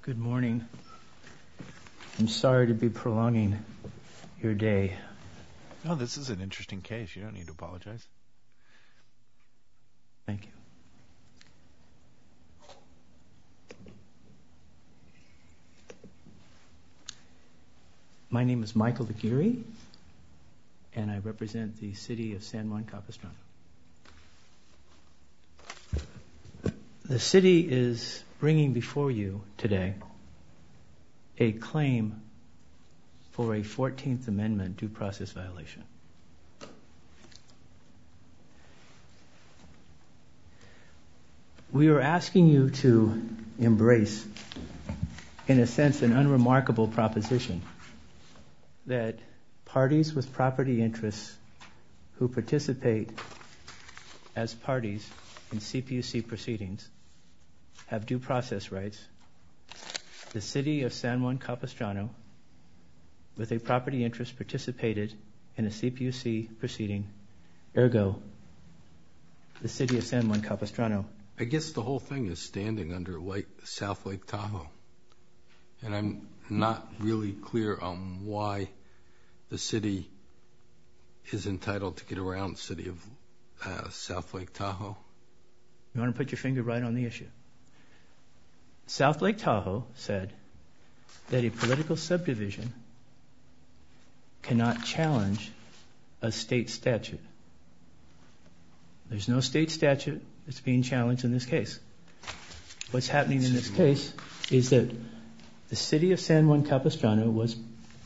Good morning. I'm sorry to be prolonging your day. No, this is an interesting case. You don't need to apologize. Thank you. My name is Michael Aguirre, and I represent the city of San Juan Capistrano. The city is bringing before you today a claim for a 14th Amendment due process violation. We are asking you to embrace, in a sense, an unremarkable proposition that parties with property interests who participate as parties in CPUC proceedings have due process rights. The city of San Juan Capistrano, with a property interest, participated in a CPUC proceeding. Ergo, the city of San Juan Capistrano. I guess the whole thing is standing under South Lake Tahoe. And I'm not really clear on why the city is entitled to get around the city of South Lake Tahoe. You want to put your finger right on the issue. South Lake Tahoe said that a political subdivision cannot challenge a state statute. There's no state statute that's being challenged in this case. What's happening in this case is that the city of San Juan Capistrano was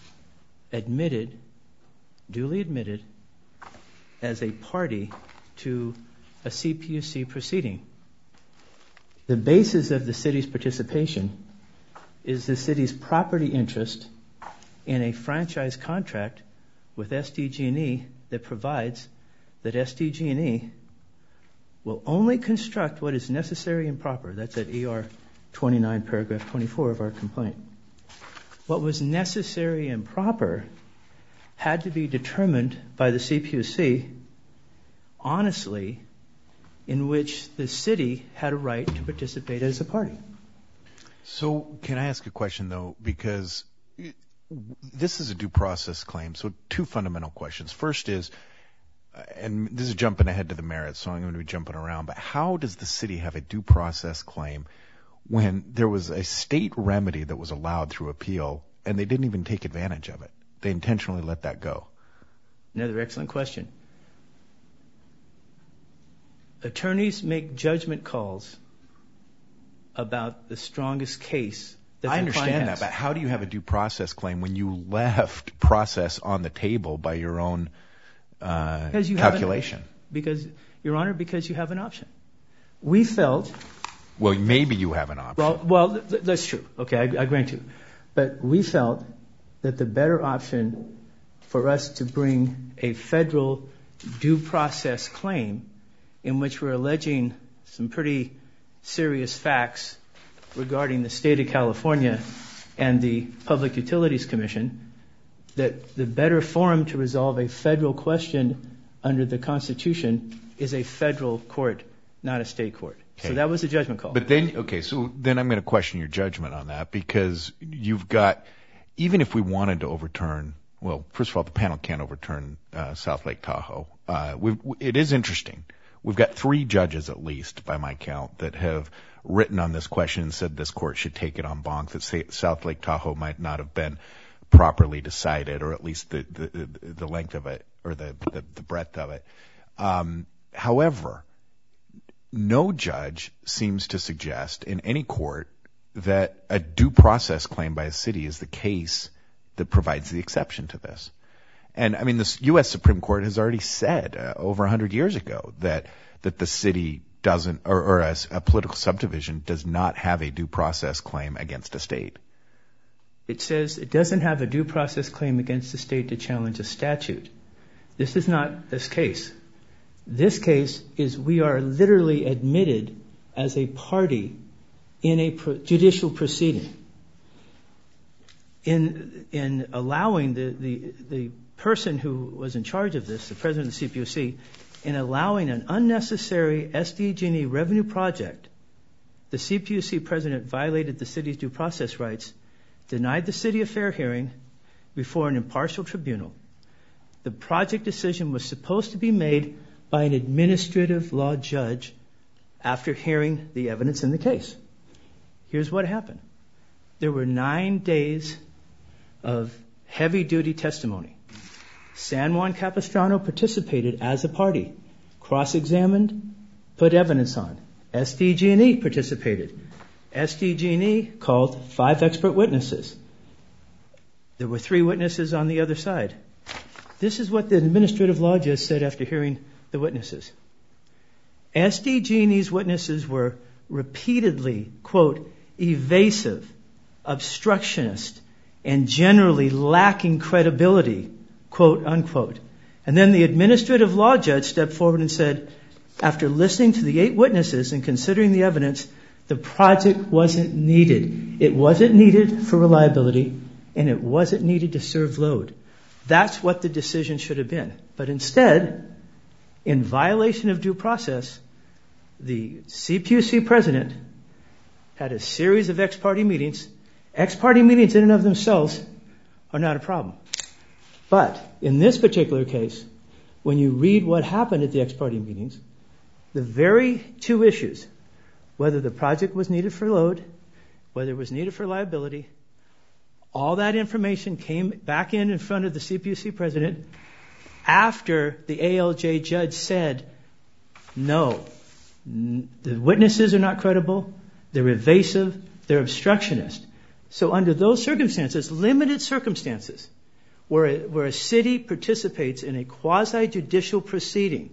duly admitted, as a party to a CPUC proceeding. The basis of the city's participation is the city's property interest in a franchise contract with SDG&E that provides that SDG&E will only construct what is necessary and proper. That's at ER 29, paragraph 24 of our complaint. What was necessary and proper had to be determined by the CPUC honestly, in which the city had a right to participate as a party. So can I ask a question, though? Because this is a due process claim. So two fundamental questions. First is, and this is jumping ahead to the merits, so I'm going to be jumping around, but how does the city have a due process claim when there was a state remedy that was allowed through appeal and they didn't even take advantage of it? They intentionally let that go. Another excellent question. Attorneys make judgment calls about the strongest case that I the client understand has. that, but how do you have a due process claim when you left process on the table by your own calculation? Because, Your Honor, because you have an option. We felt... Well, maybe you have an option. Well, that's true. Okay, I grant you. But we felt that the better option for us to bring a federal due process claim in which we're alleging some pretty serious facts regarding the state of California and the Public Utilities Commission, that the better forum to resolve a federal question under the Constitution is a federal court, not a state court. Okay. So that was a judgment call. But then, okay, so then I'm going to question your judgment on that, because you've got, even if we wanted to overturn, well, first of all, the panel can't overturn South Lake Tahoe. It is interesting. We've got 3 judges, at least, by my count, that have written on this question and said this court should take it en banc, that South Lake Tahoe might not have been properly decided, or at least the length of it, or the breadth of it. However, no judge seems to suggest in any court that a due process claim by a city is the case that provides the exception to this. And I mean, the U.S. Supreme Court has already said over 100 years ago that the city doesn't, or a political subdivision does not have a due process claim against a state. It says it doesn't have a due process claim against the state to challenge a statute. This is not this case. This case is we are literally admitted as a party in a judicial proceeding. In allowing the person who was in charge of this, the president of the CPUC, in allowing an unnecessary SDG&E revenue project the CPUC president violated the city's due process rights, denied the city a fair hearing before an impartial tribunal. The project decision was supposed to be made by an administrative law judge after hearing the evidence in the case. Here's what happened. There were 9 days of heavy-duty testimony. San Juan Capistrano participated as a party, cross-examined, put evidence on. SDG&E participated. SDG&E called 5 expert witnesses. There were 3 witnesses on the other side. This is what the administrative law judge said after hearing the witnesses. SDG&E's witnesses were repeatedly, quote, evasive, obstructionist, and generally lacking credibility, quote, unquote. And then the administrative law judge stepped forward and said, after listening to the 8 witnesses and considering the evidence, the project wasn't needed. It wasn't needed for reliability, and it wasn't needed to serve load. That's what the decision should have been. But instead, in violation of due process, the CPUC president had a series of ex-party meetings. Ex-party meetings in and of themselves are not a problem. But in this particular case, when you read what happened at the ex-party meetings, the very 2 issues, whether the project was needed for load, whether it was needed for liability, all that information came back in front of the CPUC president after the ALJ judge said, no, the witnesses are not credible, they're evasive, they're obstructionist. So under those circumstances, limited circumstances, where a city participates in a quasi-judicial proceeding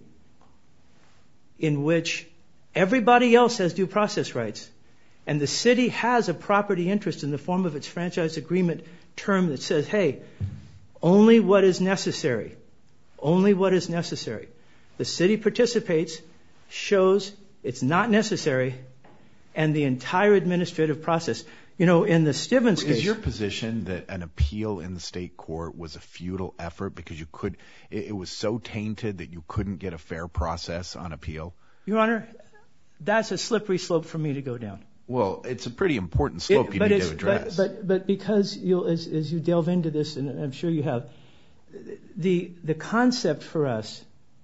in which everybody else has due process rights, and the city has a property interest in the form of its franchise agreement term that says, hey, only what is necessary. Only what is necessary. The city participates, shows it's not necessary, and the entire administrative process. You know, in the Stevens case... Is your position that an appeal in the state court was a futile effort because it was so tainted that you couldn't get a fair process on appeal? Your Honor, that's a slippery slope for me to go down. Well, it's a pretty important slope you need to address. But because as you delve into this, and I'm sure you have, the concept for us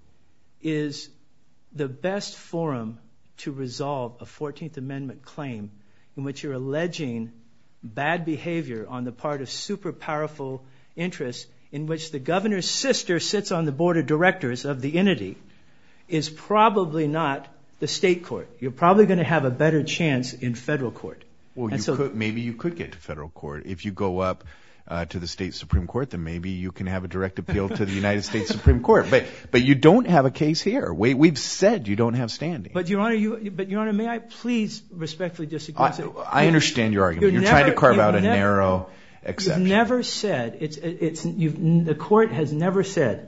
is the best forum to resolve a 14th Amendment claim in which you're alleging bad behavior on the part of super powerful interests, in which the governor's sister sits on the board of directors of the entity, is probably not the state court. You're probably going to have a better chance in federal court. Well, maybe you could get to federal court. If you go up to the state Supreme Court, then maybe you can have a direct appeal to the United States Supreme Court. But you don't have a case here. We've said you don't have standing. But Your Honor, may I please respectfully disagree? I understand your argument. You're trying to carve out a narrow exception. You've never said the court has never said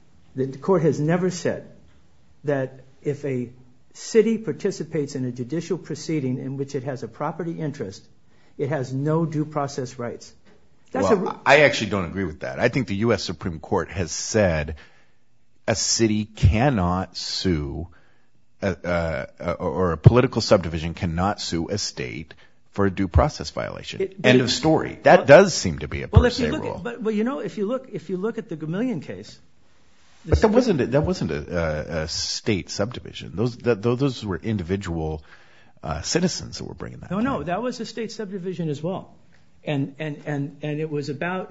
that if a city participates in a judicial proceeding in which it has a property interest, it has no due process rights. I actually don't agree with that. I think the U.S. Supreme Court has said a city cannot sue, or a political subdivision cannot sue a state for a due process violation. End of story. That does seem to be a per se rule. But you know, if you look at the Gamillion case. But that wasn't a state subdivision. Those were individual citizens that were bringing that. No, that was a state subdivision as well. And it was about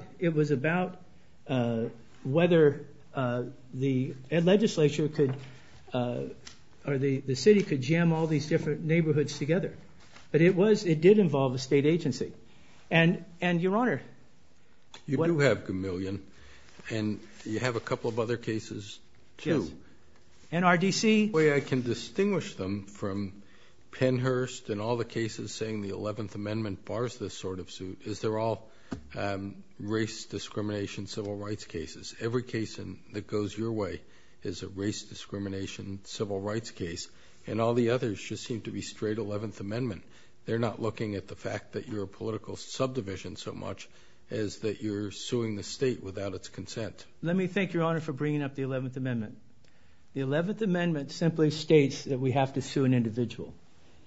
whether the legislature could or the city could jam all these different neighborhoods together. But it did involve a state agency. And Your Honor, you do have Gamillion, and you have a couple of other cases too. Yes. NRDC. The way I can distinguish them from Pennhurst and all the cases saying the 11th Amendment bars this sort of suit is they're all race discrimination civil rights cases. Every case that goes your way is a race discrimination civil rights case, and all the others just seem to be straight 11th Amendment. They're not looking at the fact that you're a political subdivision so much as that you're suing the state without its consent. Let me thank Your Honor for bringing up the 11th Amendment. The 11th Amendment simply states that we have to sue an individual.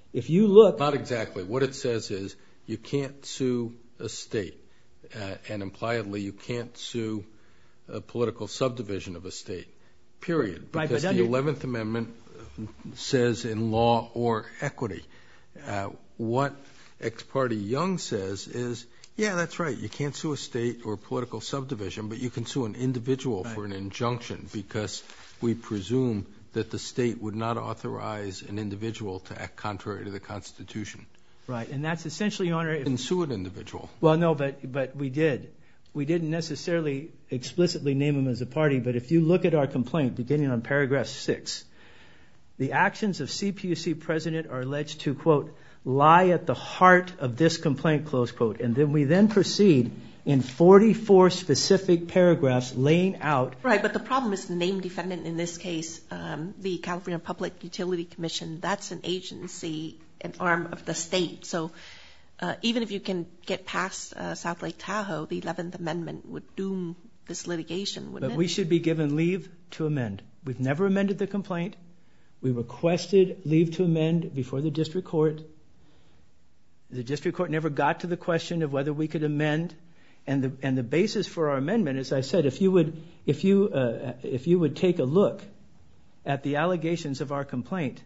If you look... Not exactly. What it says is you can't sue a state, and impliedly you can't sue a political subdivision of a state, period. Because the 11th Amendment says in law or equity. What Ex parte Young says is, yeah, that's right, you can't sue a state or political subdivision, but you can sue an individual for an injunction because we presume that the state would not authorize an individual to act contrary to the Constitution. Right, and that's essentially, Your Honor... You can sue an individual. Well, no, but we did. We didn't necessarily explicitly name him as a party, but if you look at our complaint, beginning on paragraph 6, the actions of CPUC president are alleged to, quote, lie at the heart of this complaint, close quote. And then we proceed in 44 specific paragraphs laying out... Right, but the problem is the named defendant in this case, the California Public Utility Commission, that's an agency, an arm of the state. So even if you can get past South Lake Tahoe, the 11th Amendment would doom this litigation, wouldn't it? But we should be given leave to amend. We've never amended the complaint. We requested leave to amend before the district court. The district court never got to the question of whether we could amend. And the basis for our amendment, as I said, if you would take a look at the allegations of our complaint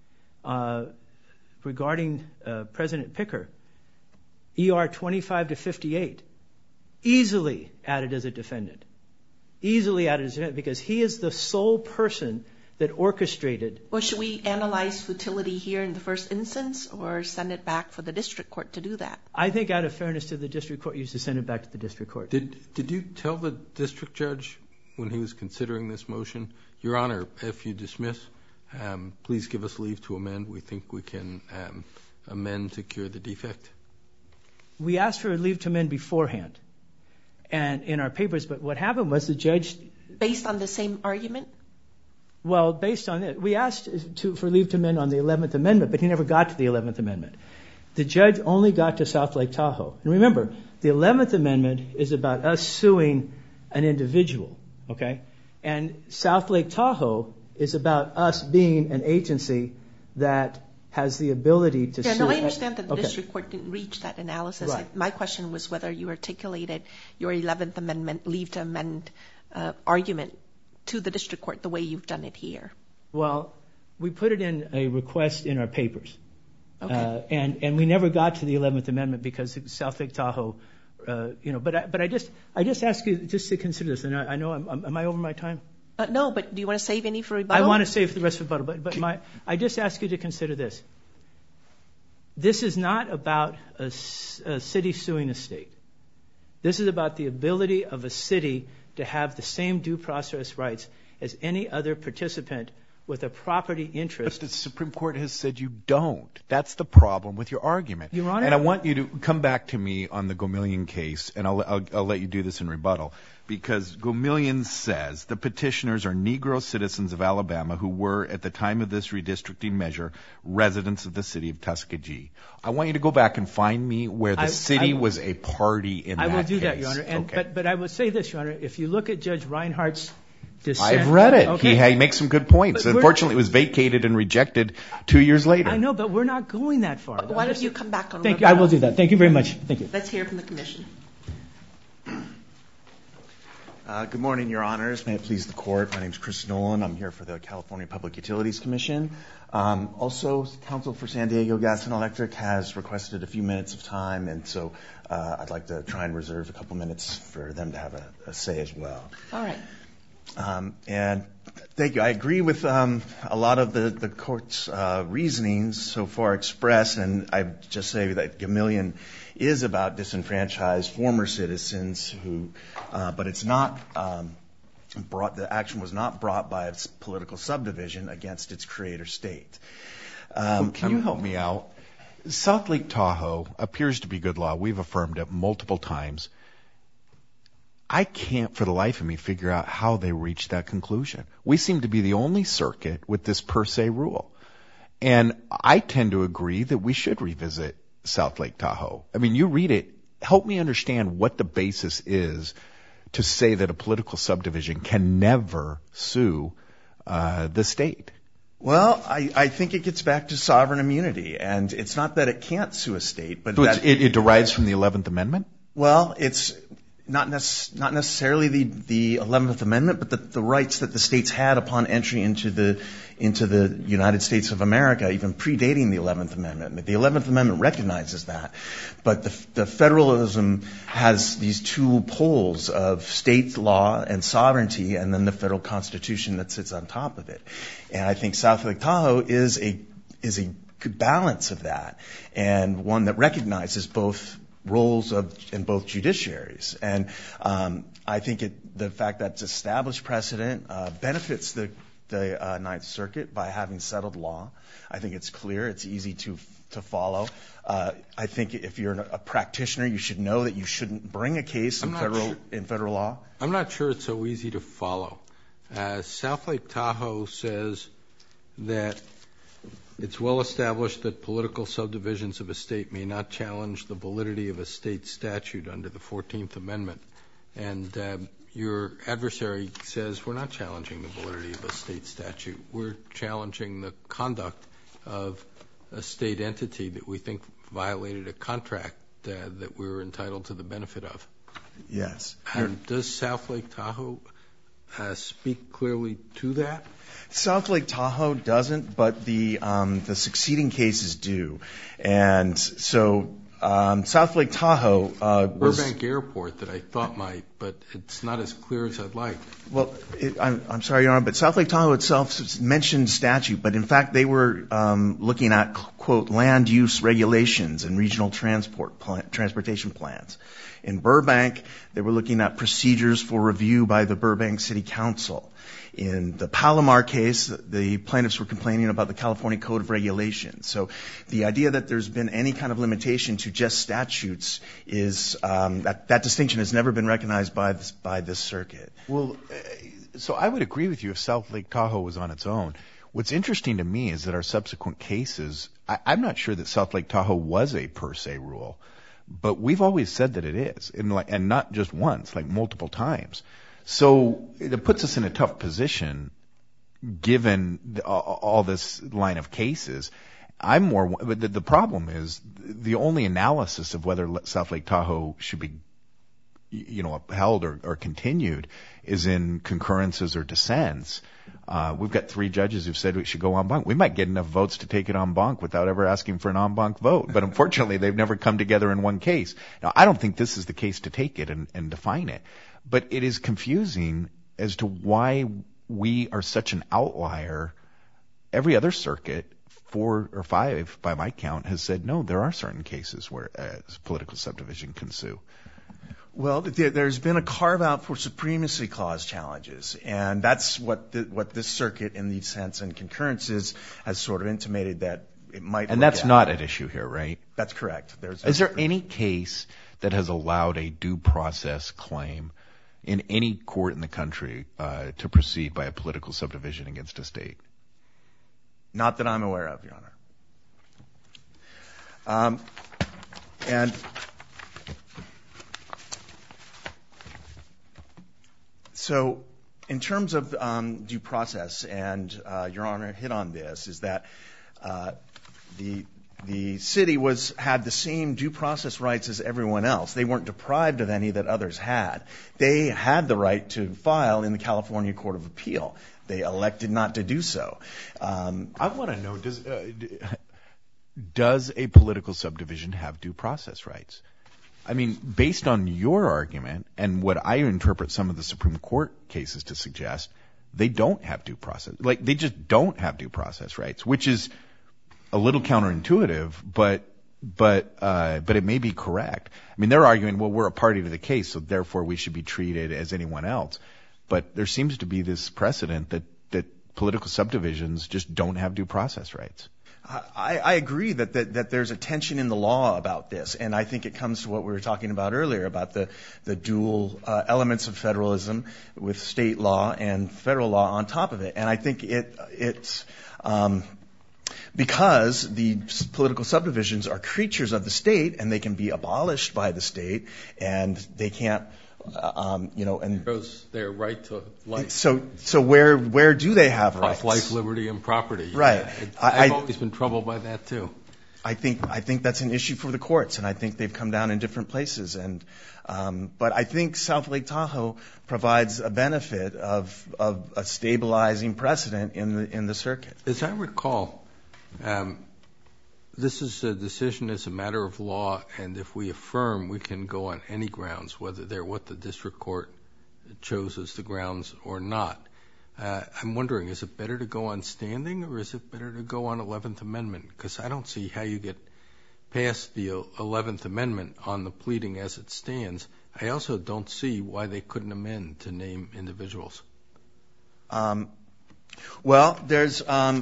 regarding President Picker, ER 25 to 58, easily added as a defendant. Easily added as a defendant because he is the sole person that orchestrated. Well, should we analyze futility here in the first instance or send it back for the district court to do that? I think out of fairness to the district court, you should send it back to the district court. Did you tell the district judge when he was considering this motion, Your Honor, if you dismiss, please give us leave to amend. We think we can amend to cure the defect. We asked for a leave to amend beforehand and in our papers, but what happened was the judge... Based on the same argument? Well, based on it, we asked for leave to amend on the 11th Amendment, but he never got to the 11th Amendment. The judge only got to South Lake Tahoe. And remember, the 11th Amendment is about us suing an individual, okay? And South Lake Tahoe is about us being an agency that has the ability to sue. Yeah, no, I understand that the district court didn't reach that analysis. Right. My question was whether you articulated your 11th Amendment leave to amend argument to the district court the way you've done it here. Well, we put it in a request in our papers. Okay. And we never got to the 11th Amendment because South Lake Tahoe, but I just ask you just to consider this. And I know, am I over my time? No, but do you want to save any for rebuttal? I want to save the rest for rebuttal, but I just ask you to consider this. This is not about a city suing a state. This is about the ability of a city to have the same due process rights as any other participant with a property interest. But the Supreme Court has said you don't. That's the problem with your argument. Your Honor? And I want you to come back to me on the Gomillion case, and I'll let you do this in rebuttal, because Gomillion says the petitioners are Negro citizens of Alabama who were, at the time of this redistricting measure, residents of the city of Tuskegee. I want you to go back and find me where the city was a party in that case. I will do that, Your Honor. Okay. But I will say this, Your Honor. If you look at Judge Reinhart's dissent... I've read it. Okay. He makes some good points. Unfortunately, it was vacated and rejected 2 years later. I know, but we're not going that far. Why don't you come back on Thank you. I will do that. Thank you very much. Thank you. Let's hear from the Commission. Good morning, Your Honors. May it please the Court. My name is Chris Nolan. I'm here for the California Public Utilities Commission. Also, Counsel for San Diego Gas and Electric has requested a few minutes of time, and so I'd like to try and reserve a couple minutes for them to have a say as well. All right. And thank you. I agree with a lot of the Court's reasonings so far expressed, and I just say that Gomillion is about disenfranchised former citizens who, but it's not brought, the action was not brought by its political subdivision against its creator state. Can you help me out? South Lake Tahoe appears to be good law. We've affirmed it multiple times. I can't for the life of me figure out how they reached that conclusion. We seem to be the only circuit with this per se rule. And I tend to agree that we should revisit South Lake Tahoe. I mean, you read it. Help me understand what the basis is to say that a political subdivision can never sue the state. Well, I think it gets back to sovereign immunity, and it's not that it can't sue a state, but So that it derives from the 11th Amendment? well, it's not necessarily the 11th Amendment, but the rights that the states had upon entry into the United States of America, even predating the 11th Amendment. The 11th Amendment recognizes that, but the federalism has these two poles of state law and sovereignty, and then the federal Constitution that sits on top of it. And I think South Lake Tahoe is a good balance of that, and one that recognizes both roles in both judiciaries. And I think the fact that it's established precedent benefits the Ninth Circuit by having settled law. I think it's clear, it's easy to follow. I think if you're a practitioner, you should know that you shouldn't bring a case in federal law. I'm not sure it's so easy to follow. South Lake Tahoe says that it's well established that political subdivisions of a state may not challenge the validity of a state statute under the 14th Amendment. And your adversary says we're not challenging the validity of a state statute. We're challenging the conduct of a state entity that we think violated a contract that we were entitled to the benefit of. Yes. And does South Lake Tahoe speak clearly to that? South Lake Tahoe doesn't, but the succeeding cases do. And so South Lake Tahoe was Burbank Airport that I thought might, but it's not as clear as I'd like. Well, I'm sorry, Your Honor, but South Lake Tahoe itself mentioned statute, but in fact they were looking at, quote, land use regulations and regional transportation plans. In Burbank, they were looking at procedures for review by the Burbank City Council. In the Palomar case, the plaintiffs were complaining about the California Code of Regulations. So the idea that there's been any kind of limitation to just statutes is that distinction has never been recognized by this circuit. Well, so I would agree with you if South Lake Tahoe was on its own. What's interesting to me is that our subsequent cases, I'm not sure that South Lake Tahoe was a per se rule, but we've always said that it is, and not just once, like multiple times. So it puts us in a tough position given all this line of cases. But the problem is the only analysis of whether South Lake Tahoe should be, upheld or continued is in concurrences or dissents. We've got 3 judges who've said it should go en banc. We might get enough votes to take it en banc without ever asking for an en banc vote. But unfortunately, they've never come together in one case. Now, I don't think this is the case to take it and define it. But it is confusing as to why we are such an outlier. Every other circuit, 4 or 5 by my count, has said, no, there are certain cases where political subdivision can sue. Well, there's been a carve-out for supremacy clause challenges, and that's what this circuit in these dissents and concurrences has sort of intimated that it might. And that's not at issue here, right? That's correct. Is there any case that has allowed a due process claim in any court in the country to proceed by a political subdivision against a state? Not that I'm aware of, Your Honor. And so in terms of due process, and Your Honor hit on this, is that the city had the same due process rights as everyone else. They weren't deprived of any that others had. They had the right to file in the California Court of Appeal. They elected not to do so. I want to know, does a political subdivision have due process rights? I mean, based on your argument and what I interpret some of the Supreme Court cases to suggest, they don't have due process. Like, they just don't have due process rights, which is a little counterintuitive, but it may be correct. I mean, they're arguing, well, we're a party to the case, so therefore we should be treated as anyone else. But there seems to be this precedent that political subdivisions just don't have due process rights. I agree that there's a tension in the law about this, and I think it comes to what we were talking about earlier about the dual elements of federalism with state law and federal law on top of it. And I think because the political subdivisions are creatures of the state, and they can be abolished by the state, and they can't, and Shows their right to life. so where do they have rights? Life, liberty, and property. Right. I've always been troubled by that too. I think that's an issue for the courts, and I think they've come down in different places. And but I think South Lake Tahoe provides a benefit of a stabilizing precedent in the circuit. As I recall, this is a decision as a matter of law, and if we affirm, we can go on any grounds, whether they're what the district court chose as the grounds or not. I'm wondering, is it better to go on standing, or is it better to go on 11th Amendment? Because I don't see how you get past the 11th Amendment on the pleading as it stands. I also don't see why they couldn't amend to name individuals. Well, there's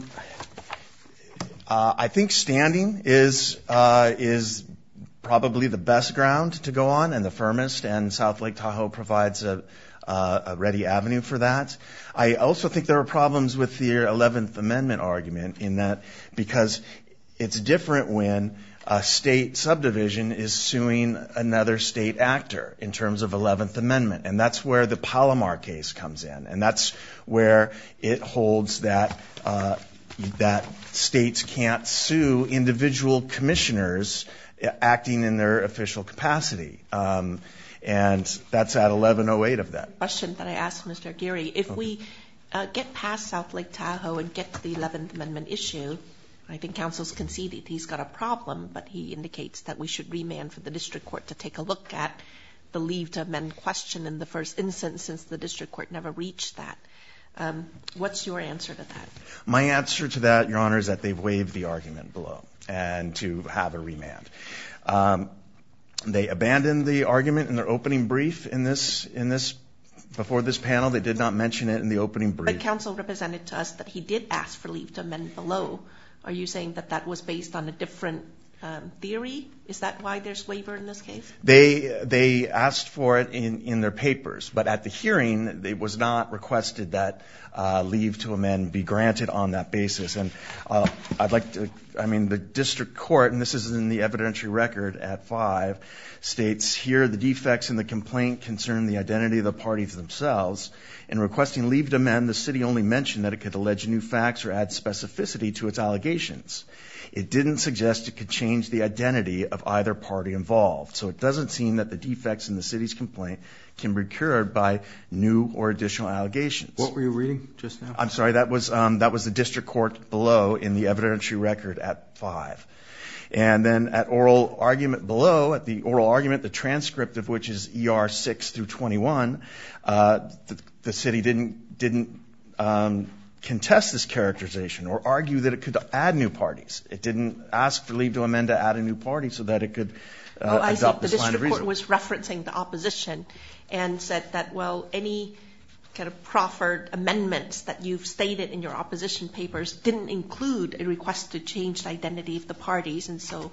I think standing is probably the best ground to go on and the firmest, and South Lake Tahoe provides a ready avenue for that. I also think there are problems with the 11th Amendment argument in that, because it's different when a state subdivision is suing another state actor in terms of 11th Amendment. And that's where the Palomar case comes in. And that's where it holds that that states can't sue individual commissioners acting in their official capacity. And that's at 1108 of that. Question that I asked Mr. Aguirre. If we get past South Lake Tahoe and get to the 11th Amendment issue, I think counsel's conceded he's got a problem, but he indicates that we should remand for the district court to take a look at the leave to amend question in the first instance, since the district court never reached that. What's your answer to that? My answer to that, Your Honor, is that they've waived the argument below and to have a remand. They abandoned the argument in their opening brief in this before this panel. They did not mention it in the opening brief. But counsel represented to us that he did ask for leave to amend below. Are you saying that that was based on a different theory? Is that why there's waiver in this case? They asked for it in their papers, but at the hearing, it was not requested that leave to amend be granted on that basis. And I'd like to, the district court, and this is in the evidentiary record at 5, states here the defects in the complaint concern the identity of the parties themselves. In requesting leave to amend, the city only mentioned that it could allege new facts or add specificity to its allegations. It didn't suggest it could change the identity of either party involved. So it doesn't seem that the defects in the city's complaint can be cured by new or additional allegations. What were you reading just now? I'm sorry, that was the district court below in the evidentiary record at 5. And then at oral argument below, at the oral argument, the transcript of which is ER 6 through 21, the city didn't contest this characterization or argue that it could add new parties. It didn't ask for leave to amend to add a new party so that it could adopt this line of reasoning. The district court was referencing the opposition and said that, well, any kind of proffered amendments that you've stated in your opposition papers didn't include a request to change the identity of the parties. And so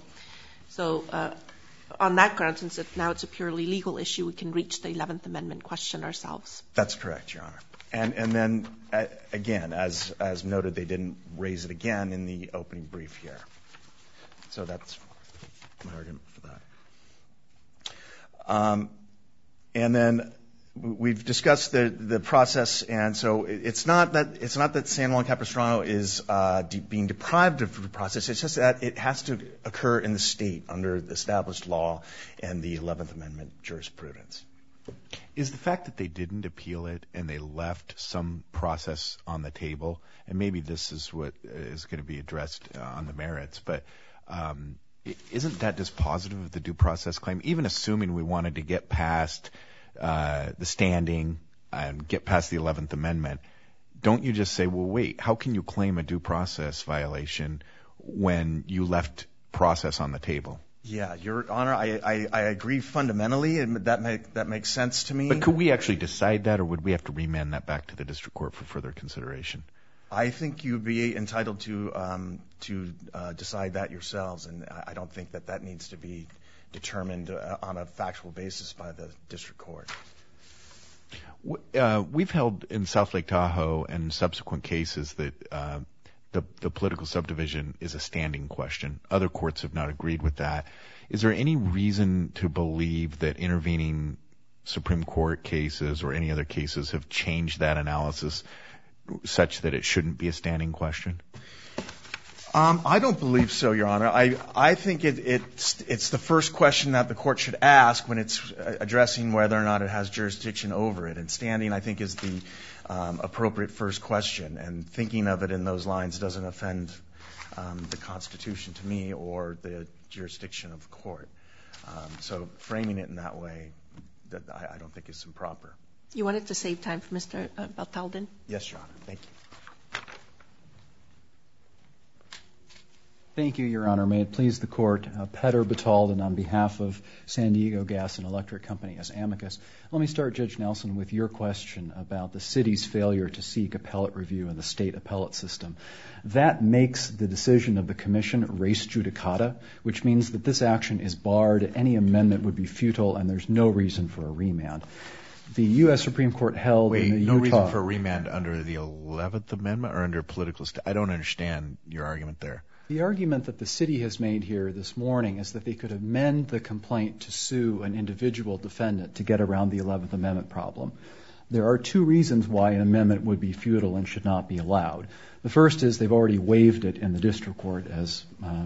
on that ground, since now it's a purely legal issue, we can reach the 11th Amendment question ourselves. That's correct, Your Honor. And then, again, as noted, they didn't raise it again in the opening brief here. So that's my argument for that. And then we've discussed the process, and so it's not that San Juan Capistrano is being deprived of the process. It's just that it has to occur in the state under the established law and the 11th Amendment jurisprudence. Is the fact that they didn't appeal it and they left some process on the table, and maybe this is what is going to be addressed on the merits, but isn't that dispositive of the due process claim? Even assuming we wanted to get past the standing and get past the 11th Amendment, don't you just say, well, wait, how can you claim a due process violation when you left process on the table? Yeah, Your Honor, I agree fundamentally, and that makes sense to me. But could we actually decide that, or would we have to remand that back to the district court for further consideration? I think you'd be entitled to decide that yourselves, and I don't think that needs to be determined on a factual basis by the district court. We've held in South Lake Tahoe and subsequent cases that the political subdivision is a standing question. Other courts have not agreed with that. Is there any reason to believe that intervening Supreme Court cases or any other cases have changed that analysis such that it shouldn't be a standing question? I don't believe so, Your Honor. I think it's the first question that the court should ask when it's addressing whether or not it has jurisdiction over it. And standing, I think, is the appropriate first question. And thinking of it in those lines doesn't offend the Constitution to me or the jurisdiction of the court. So framing it in that way, I don't think is improper. You wanted to save time for Mr. Batalden? Yes, Your Honor. Thank you. Thank you, Your Honor. May it please the Court, Petter Batalden on behalf of San Diego Gas and Electric Company as amicus. Let me start, Judge Nelson, with your question about the city's failure to seek appellate review in the state appellate system. That makes the decision of the Commission res judicata, which means that this action is barred, any amendment would be futile, and there's no reason for a remand. The U.S. Supreme Court held in the Utah... no reason for a remand under the 11th Amendment or under political... I don't understand your argument there. The argument that the city has made here this morning is that they could amend the complaint to sue an individual defendant to get around the 11th Amendment problem. There are two reasons why an amendment would be futile and should not be allowed. The first is they've already waived it in the district court, as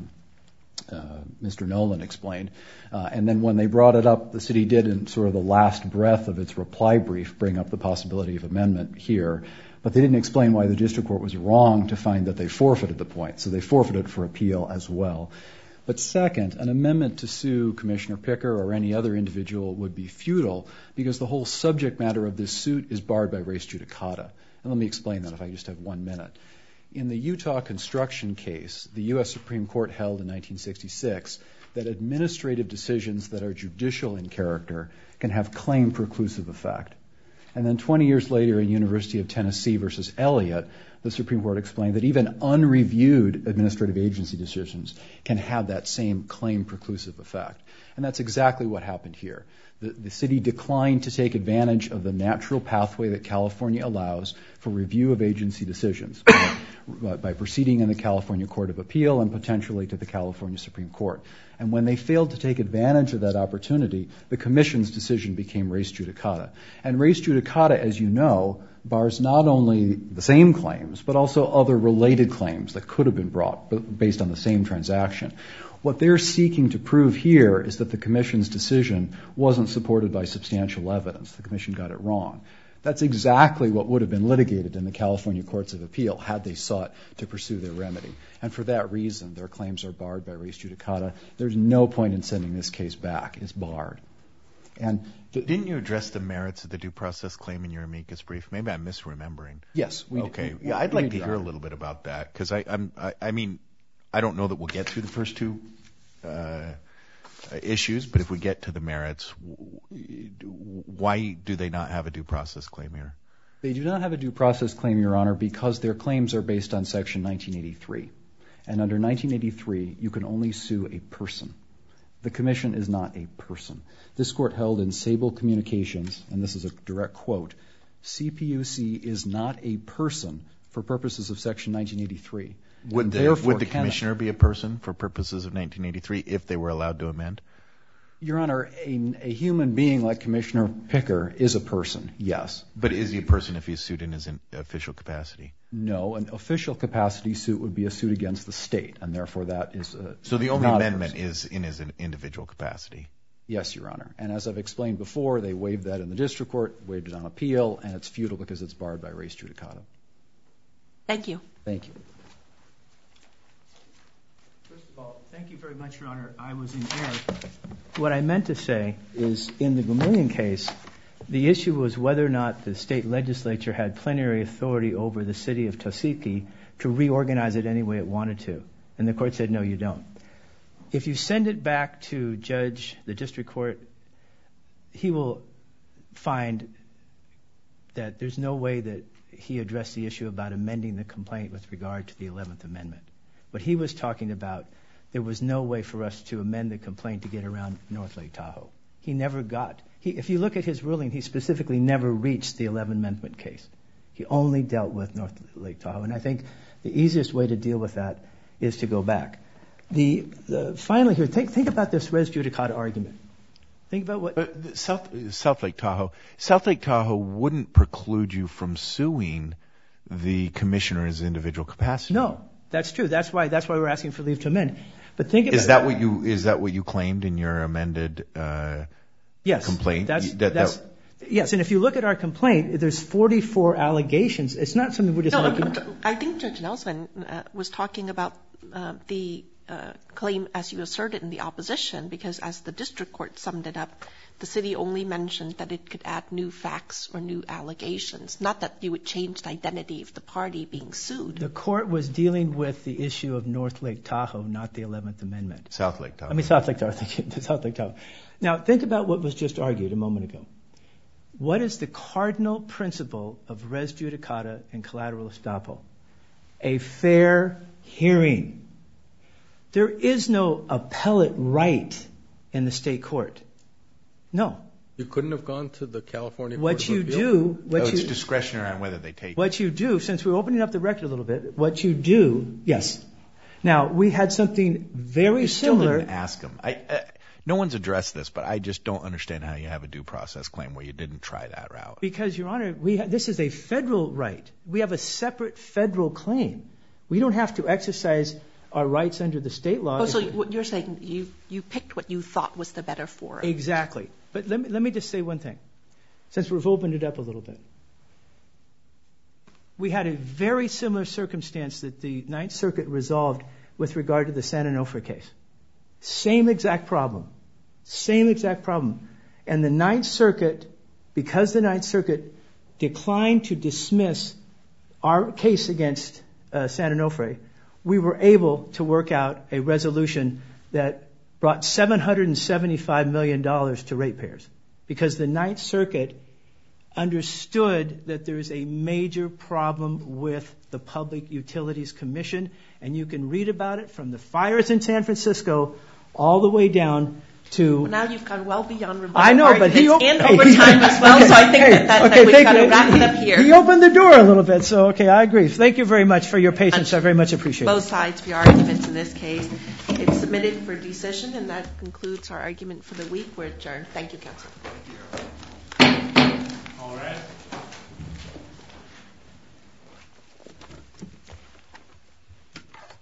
Mr. Nolan explained. And then when they brought it up, the city did, in sort of the last breath of its reply brief, bring up the possibility of amendment here. But they didn't explain why the district court was wrong to find that they forfeited the point. So they forfeited for appeal as well. But second, an amendment to sue Commissioner Picker or any other individual would be futile because the whole subject matter of this suit is barred by res judicata. And let me explain that if I just have 1 minute. In the Utah construction case, the U.S. Supreme Court held in 1966 that administrative decisions that are judicial in character can have claim preclusive effect. And then 20 years later in University of Tennessee versus Elliott, the Supreme Court explained that even unreviewed administrative agency decisions can have that same claim preclusive effect. And that's exactly what happened here. The city declined to take advantage of the natural pathway that California allows for review of agency decisions by proceeding in the California Court of Appeal and potentially to the California Supreme Court. And when they failed to take advantage of that opportunity, the Commission's decision became res judicata. And res judicata, as you know, bars not only the same claims, but also other related claims that could have been brought based on the same transaction. What they're seeking to prove here is that the Commission's decision wasn't supported by substantial evidence. The Commission got it wrong. That's exactly what would have been litigated in the California Courts of Appeal had they sought to pursue their remedy. And for that reason, their claims are barred by res judicata. There's no point in sending this case back. It's barred. And didn't you address the merits of the due process claim in your amicus brief? Maybe I'm misremembering. Yes. I'd like to hear a little bit about that because I mean, I don't know that we'll get through the first two issues, but if we get to the merits, why do they not have a due process claim here? They do not have a due process claim, Your Honor, because their claims are based on Section 1983. And under 1983, you can only sue a person. The Commission is not a person. This court held in Sable Communications, and this is a direct quote, CPUC is not a person for purposes of Section 1983. Would the commissioner be a person for purposes of 1983 if they were allowed to amend? Your Honor, a human being like Commissioner Picker is a person, yes. But is he a person if he's sued in his official capacity? No, an official capacity suit would be a suit against the state, and therefore that is So the only amendment is in his individual capacity? Yes, Your Honor. And as I've explained before, they waived that in the district court, waived it on appeal, and it's futile because it's barred by res judicata. Thank you. Thank you. First of all, thank you very much, Your Honor. I was in error. What I meant to say is in the Vermillion case, the issue was whether or not the state legislature had plenary authority over the city of Tuskegee to reorganize it any way it wanted to. And the court said, no, you don't. If you send it back to the district court, he will find that there's no way that he addressed the issue about amending the complaint with regard to the 11th Amendment. What he was talking about, there was no way for us to amend the complaint to get around North Lake Tahoe. He never got, if you look at his ruling, he specifically never reached the 11th Amendment case. He only dealt with North Lake Tahoe. And I think the easiest way to deal with that is to go back. Finally here, think about this res judicata argument. Think about what... South Lake Tahoe wouldn't preclude you from suing the commissioner's individual capacity. No, that's true. That's why we're asking for leave to amend. But think about... Is that what you claimed in your amended complaint? Yes, and if you look at our complaint, there's 44 allegations. It's not something we're just making... No, I think Judge Nelson was talking about the claim as you asserted in the opposition, because as the district court summed it up, the city only mentioned that it could add new facts or new allegations, not that you would change the identity of the party being sued. The court was dealing with the issue of North Lake Tahoe, not the 11th Amendment. South Lake Tahoe. South Lake Tahoe. Thank you. South Lake Tahoe. Now, think about what was just argued a moment ago. What is the cardinal principle of res judicata and collateral estoppel? A fair hearing. There is no appellate right in the state court. No. You couldn't have gone to the California Court What of you Appeal? do... It's discretionary on whether they take it. What you do, since we're opening up the record a little bit, what you do... Yes. Now, we had something very similar... You still didn't ask them. No one's addressed this, but I just don't understand how you have a due process claim where you didn't try that route. Because, Your Honor, this is a federal right. We have a separate federal claim. We don't have to exercise our rights under the state law. Oh, so what you're saying, you picked what you thought was the better forum. Exactly. But let me just say one thing, since we've opened it up a little bit. We had a very similar circumstance that the Ninth Circuit resolved with regard to the San Onofre case. Same exact problem. Same exact problem. And the Ninth Circuit, because the Ninth Circuit declined to dismiss our case against San Onofre, we were able to work out a resolution that brought $775 million to ratepayers. Because the Ninth Circuit understood that there is a major problem with the Public Utilities Commission, and you can read about it from the fires in San Francisco all the way down to... Well, now you've gone well beyond rebuttal. I know, but he... And over time as well, so I think that we've got to wrap it up here. He opened the door a little bit, so okay, I agree. Thank you very much for your patience. I very much appreciate it. Both sides for your arguments in this case. It's submitted for decision, and that concludes our argument for the week. We're adjourned. Thank you, counsel.